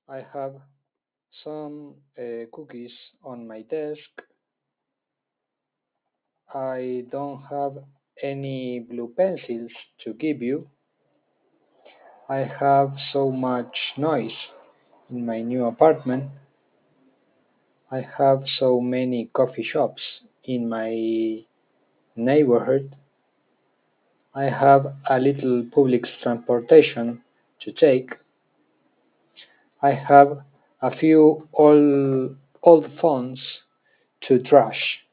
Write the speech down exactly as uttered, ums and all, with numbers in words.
I have some uh, cookies on my desk. I don't have any blue pencils to give you. I have so much noise in my new apartment. I have so many coffee shops in my neighborhood. I have a little public transportation to take. I have a few old, old phones to trash.